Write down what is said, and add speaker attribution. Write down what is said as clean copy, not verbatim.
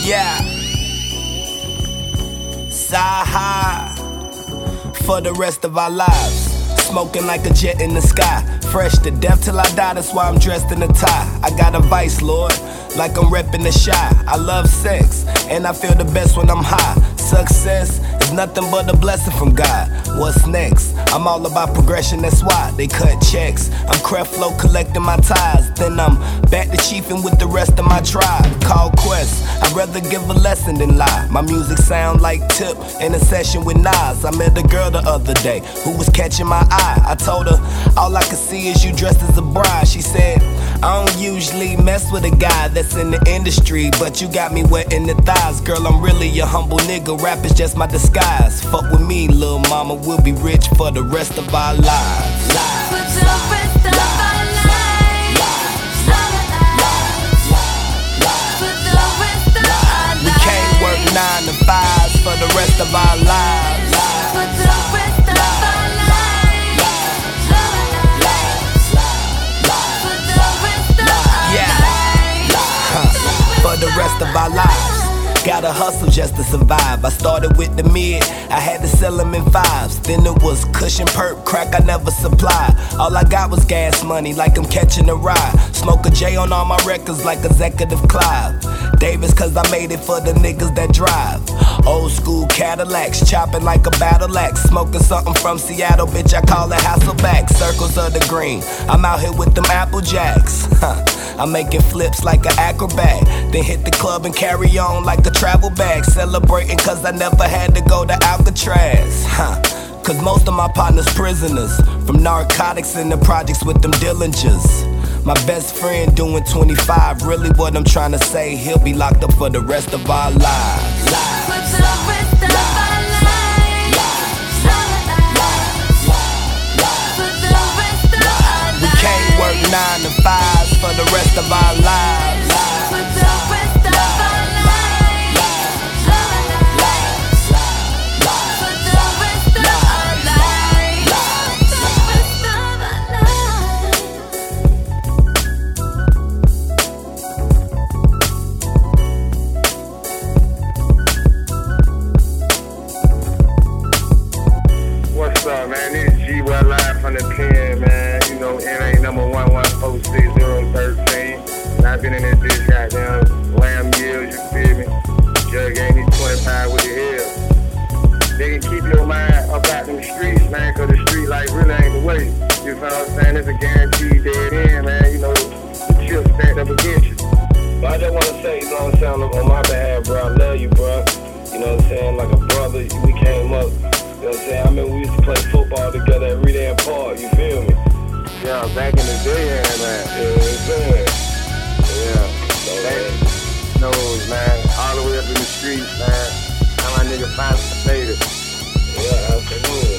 Speaker 1: Yeah. Sci-high for the rest of our lives. Smoking like a jet in the sky. Fresh to death till I die, that's why I'm dressed in a tie. I got a vice, Lord, like I'm reppin' the shy. I love sex, and I feel the best when I'm high. Success is nothing but a blessing from God. What's next? I'm all about progression, that's why they cut checks. I'm Creflo collecting my ties, then I'm back to chiefin' with the rest of my tribe. Call Quest, I'd rather give a lesson than lie. My music sound like Tip in a session with Nas. I met a girl the other day who was catching my eye. I told her, all I could see is you dressed as a bride. She said, I don't usually mess with a guy that's in the industry, but you got me wet in the thighs. Girl, I'm really a humble nigga, rap is just my disguise. Fuck with me, lil' mama, we'll be rich for the rest of our lives.
Speaker 2: For the rest of our lives. For the rest of our lives.
Speaker 1: We can't work 9 to 5s for the rest of our lives.
Speaker 2: For the rest of our lives. For the rest of our lives.
Speaker 1: For the rest of our lives. Gotta hustle just to survive. I started with the mid, I had to sell them in 5s. Then it was cushion, perp, crack I never supplied. All I got was gas money, like I'm catching a ride. Smoke a J on all my records like Executive Clive Davis, cause I made it for the niggas that drive. Old school Cadillacs, chopping like a battle axe. Smoking something from Seattle, bitch, I call it Hasselback. Circles of the green, I'm out here with them Apple Jacks. I'm making flips like an acrobat. Then hit the club and carry on like a travel bag. Celebrating cause I never had to go to Alcatraz. Cause most of my partners prisoners from narcotics in the projects with them Dillingers. My best friend doing 25. Really what I'm trying to say, he'll be locked up for the rest of our lives.
Speaker 2: For the rest of our lives. For the rest of our lives.
Speaker 1: We can't work 9 to 5s for the rest of our lives.
Speaker 2: For the rest of our lives.
Speaker 3: What's up, man? This is G-Well live from the pen, man. You know, NA number 1146013. And I've been in this bitch goddamn lamb years, you feel me? Jug gave me 25 with the hill. They can keep your mind up out them streets, man, cause the street life really ain't the way. You feel what I'm saying? It's a guaranteed dead end, man. You know, the chips stacked up against you. But I just wanna say, you know what I'm saying, on my behalf, bro, I love you, bro. You know what I'm saying? Like a brother, we came up. You know what I'm saying? I mean, we used to play football together every day in park, you feel me? Yeah, back in the day, man. Yeah, so that knows, man. All the way up in the streets, man. How my nigga find some later. Yeah, absolutely.